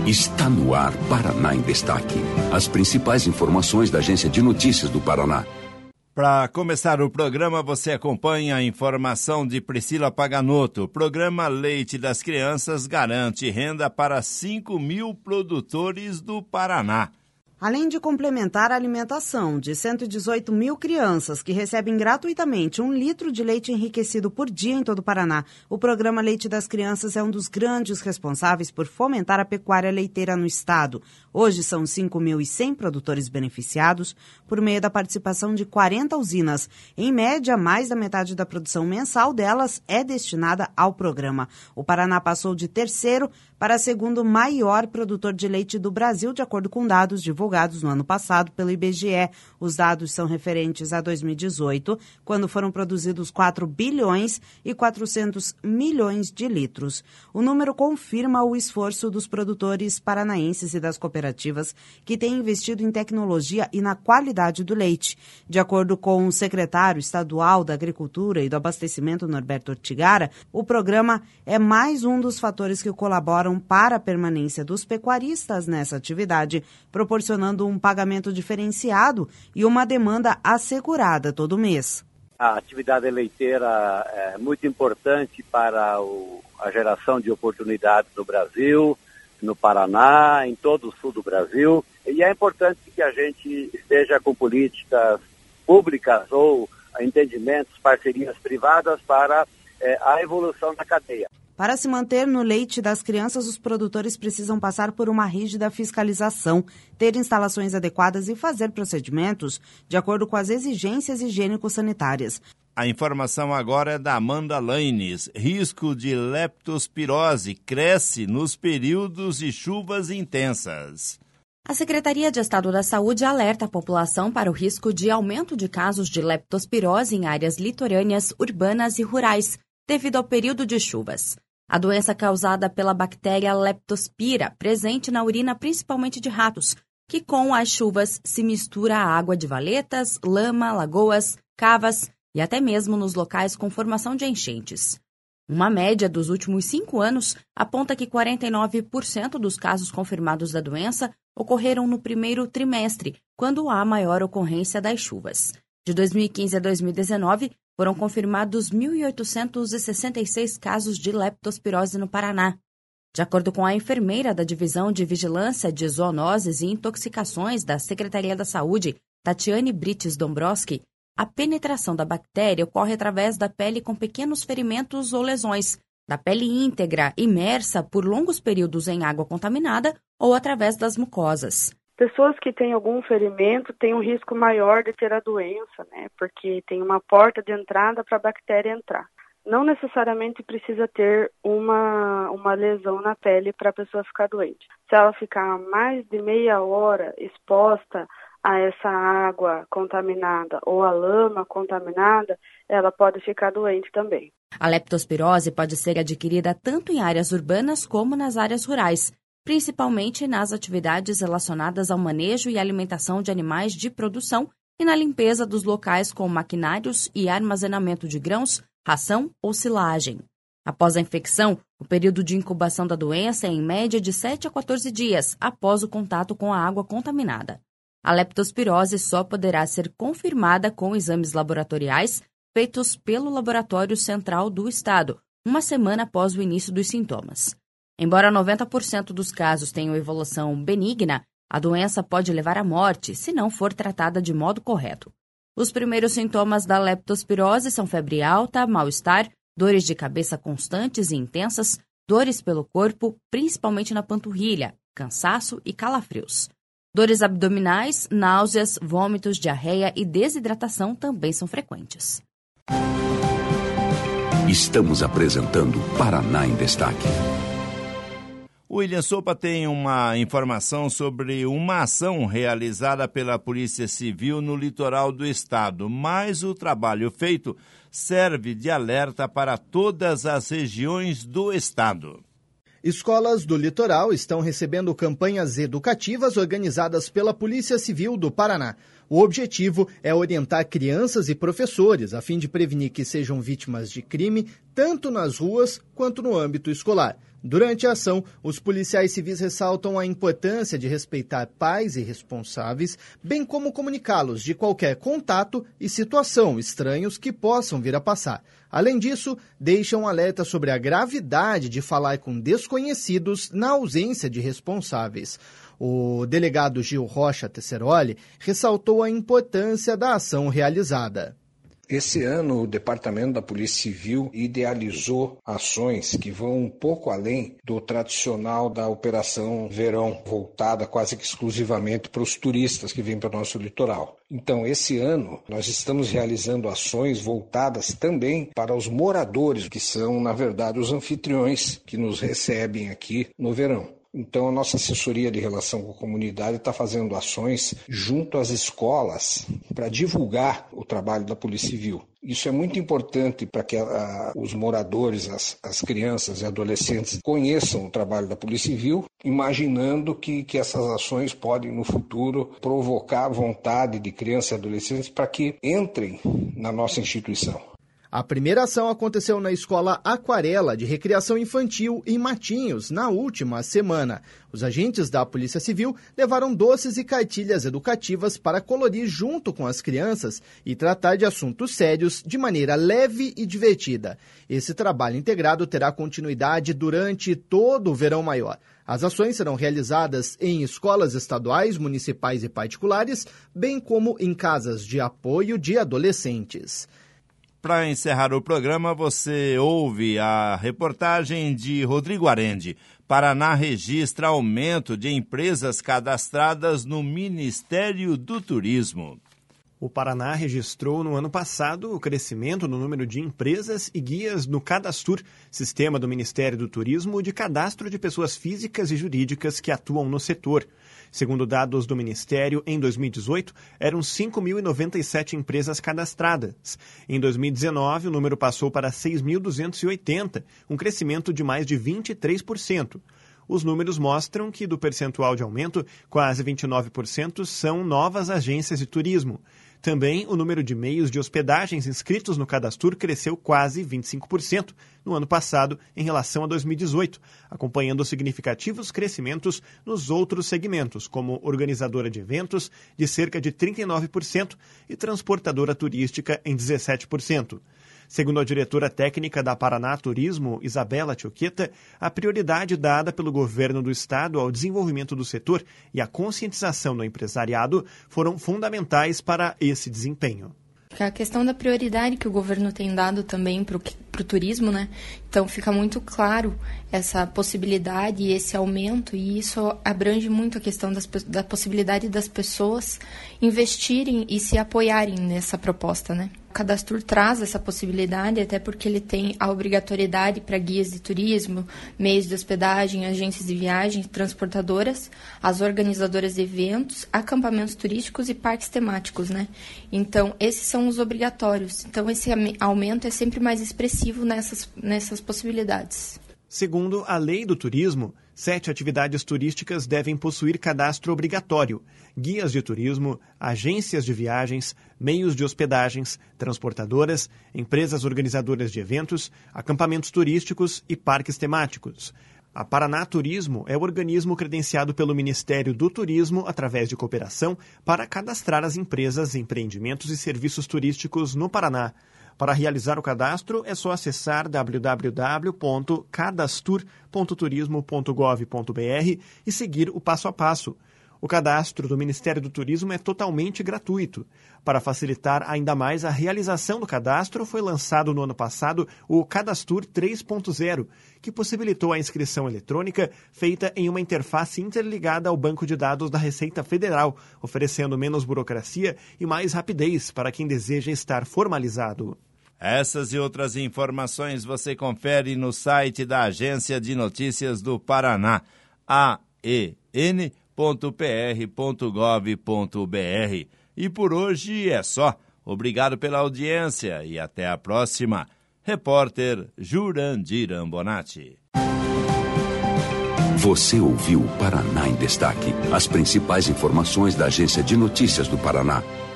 Está no ar Paraná em Destaque. As principais informações da Agência de Notícias do Paraná. Para começar o programa, você acompanha a informação de Priscila Paganotto. O programa Leite das Crianças garante renda para 5.000 produtores do Paraná. Além de complementar a alimentação de 118 mil crianças que recebem gratuitamente 1 litro de leite enriquecido por dia em todo o Paraná, o programa Leite das Crianças é um dos grandes responsáveis por fomentar a pecuária leiteira no estado. Hoje são 5.100 produtores beneficiados por meio da participação de 40 usinas. Em média, mais da metade da produção mensal delas é destinada ao programa. O Paraná passou de terceiro para segundo maior produtor de leite do Brasil, de acordo com dados divulgados no ano passado pelo IBGE. Os dados são referentes a 2018, quando foram produzidos 4 bilhões e 400 milhões de litros. O número confirma o esforço dos produtores paranaenses e das cooperativas que têm investido em tecnologia e na qualidade do leite. De acordo com o secretário estadual da Agricultura e do Abastecimento, Norberto Ortigara, o programa é mais um dos fatores que colaboram para a permanência dos pecuaristas nessa atividade, proporcionando um pagamento diferenciado e uma demanda assegurada todo mês. A atividade leiteira é muito importante para a geração de oportunidades no Brasil, no Paraná, em todo o sul do Brasil, e é importante que a gente esteja com políticas públicas ou entendimentos, parcerias privadas para a evolução da cadeia. Para se manter no leite das crianças, os produtores precisam passar por uma rígida fiscalização, ter instalações adequadas e fazer procedimentos de acordo com as exigências higiênico-sanitárias. A informação agora é da Amanda Laines. Risco de leptospirose cresce nos períodos de chuvas intensas. A Secretaria de Estado da Saúde alerta a população para o risco de aumento de casos de leptospirose em áreas litorâneas, urbanas e rurais, devido ao período de chuvas. A doença causada pela bactéria Leptospira, presente na urina principalmente de ratos, que com as chuvas se mistura à água de valetas, lama, lagoas, cavas e até mesmo nos locais com formação de enchentes. Uma média dos últimos 5 anos aponta que 49% dos casos confirmados da doença ocorreram no primeiro trimestre, quando há maior ocorrência das chuvas. De 2015 a 2019, foram confirmados 1.866 casos de leptospirose no Paraná. De acordo com a enfermeira da Divisão de Vigilância de Zoonoses e Intoxicações da Secretaria da Saúde, Tatiane Brites Dombrowski, a penetração da bactéria ocorre através da pele com pequenos ferimentos ou lesões, da pele íntegra imersa por longos períodos em água contaminada ou através das mucosas. Pessoas que têm algum ferimento têm um risco maior de ter a doença, né? Porque tem uma porta de entrada para a bactéria entrar. Não necessariamente precisa ter uma lesão na pele para a pessoa ficar doente. Se ela ficar mais de meia hora exposta a essa água contaminada ou a lama contaminada, ela pode ficar doente também. A leptospirose pode ser adquirida tanto em áreas urbanas como nas áreas rurais, principalmente nas atividades relacionadas ao manejo e alimentação de animais de produção e na limpeza dos locais com maquinários e armazenamento de grãos, ração ou silagem. Após a infecção, o período de incubação da doença é em média de 7 a 14 dias após o contato com a água contaminada. A leptospirose só poderá ser confirmada com exames laboratoriais feitos pelo Laboratório Central do Estado, 1 semana após o início dos sintomas. Embora 90% dos casos tenham evolução benigna, a doença pode levar à morte se não for tratada de modo correto. Os primeiros sintomas da leptospirose são febre alta, mal-estar, dores de cabeça constantes e intensas, dores pelo corpo, principalmente na panturrilha, cansaço e calafrios. Dores abdominais, náuseas, vômitos, diarreia e desidratação também são frequentes. Estamos apresentando Paraná em Destaque. O William Sopa tem uma informação sobre uma ação realizada pela Polícia Civil no litoral do estado, mas o trabalho feito serve de alerta para todas as regiões do estado. Escolas do litoral estão recebendo campanhas educativas organizadas pela Polícia Civil do Paraná. O objetivo é orientar crianças e professores a fim de prevenir que sejam vítimas de crime tanto nas ruas quanto no âmbito escolar. Durante a ação, os policiais civis ressaltam a importância de respeitar pais e responsáveis, bem como comunicá-los de qualquer contato e situação estranhos que possam vir a passar. Além disso, deixam um alerta sobre a gravidade de falar com desconhecidos na ausência de responsáveis. O delegado Gil Rocha Tesseroli ressaltou a importância da ação realizada. Esse ano, o Departamento da Polícia Civil idealizou ações que vão um pouco além do tradicional da Operação Verão, voltada quase que exclusivamente para os turistas que vêm para o nosso litoral. Então, esse ano, nós estamos realizando ações voltadas também para os moradores, que são, na verdade, os anfitriões que nos recebem aqui no verão. Então, a nossa assessoria de relação com a comunidade está fazendo ações junto às escolas para divulgar o trabalho da Polícia Civil. Isso é muito importante para que os moradores, as crianças e adolescentes conheçam o trabalho da Polícia Civil, imaginando que essas ações podem, no futuro, provocar a vontade de crianças e adolescentes para que entrem na nossa instituição. A primeira ação aconteceu na Escola Aquarela de Recreação Infantil em Matinhos, na última semana. Os agentes da Polícia Civil levaram doces e cartilhas educativas para colorir junto com as crianças e tratar de assuntos sérios de maneira leve e divertida. Esse trabalho integrado terá continuidade durante todo o verão maior. As ações serão realizadas em escolas estaduais, municipais e particulares, bem como em casas de apoio de adolescentes. Para encerrar o programa, você ouve a reportagem de Rodrigo Arende. Paraná registra aumento de empresas cadastradas no Ministério do Turismo. O Paraná registrou no ano passado o crescimento no número de empresas e guias no Cadastur, sistema do Ministério do Turismo de cadastro de pessoas físicas e jurídicas que atuam no setor. Segundo dados do Ministério, em 2018, eram 5.097 empresas cadastradas. Em 2019, o número passou para 6.280, um crescimento de mais de 23%. Os números mostram que, do percentual de aumento, quase 29% são novas agências de turismo. Também o número de meios de hospedagens inscritos no Cadastur cresceu quase 25% no ano passado em relação a 2018, acompanhando significativos crescimentos nos outros segmentos, como organizadora de eventos, de cerca de 39%, e transportadora turística em 17%. Segundo a diretora técnica da Paraná Turismo, Isabela Tioqueta, a prioridade dada pelo governo do estado ao desenvolvimento do setor e a conscientização do empresariado foram fundamentais para esse desempenho. A questão da prioridade que o governo tem dado também para o turismo, né? Então fica muito claro essa possibilidade e esse aumento, e isso abrange muito a questão da possibilidade das pessoas investirem e se apoiarem nessa proposta, né? O Cadastur traz essa possibilidade, até porque ele tem a obrigatoriedade para guias de turismo, meios de hospedagem, agências de viagem, transportadoras, as organizadoras de eventos, acampamentos turísticos e parques temáticos, né? Então, esses são os obrigatórios. Então, esse aumento é sempre mais expressivo nessas possibilidades. Segundo a Lei do Turismo, 7 atividades turísticas devem possuir cadastro obrigatório: guias de turismo, agências de viagens, meios de hospedagens, transportadoras, empresas organizadoras de eventos, acampamentos turísticos e parques temáticos. A Paraná Turismo é o organismo credenciado pelo Ministério do Turismo, através de cooperação, para cadastrar as empresas, empreendimentos e serviços turísticos no Paraná. Para realizar o cadastro, é só acessar www.cadastur.turismo.gov.br e seguir o passo a passo. O cadastro do Ministério do Turismo é totalmente gratuito. Para facilitar ainda mais a realização do cadastro, foi lançado no ano passado o Cadastur 3.0, que possibilitou a inscrição eletrônica feita em uma interface interligada ao banco de dados da Receita Federal, oferecendo menos burocracia e mais rapidez para quem deseja estar formalizado. Essas e outras informações você confere no site da Agência de Notícias do Paraná, aen.pr.gov.br. E por hoje é só. Obrigado pela audiência e até a próxima. Repórter Jurandir Ambonati. Você ouviu Paraná em Destaque, as principais informações da Agência de Notícias do Paraná.